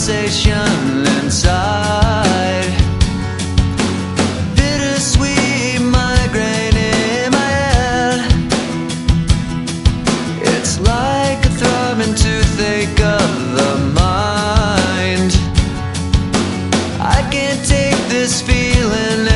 sensation inside. Bittersweet migraine in my head. It's like a throbbing toothache of the mind. I can't take this feeling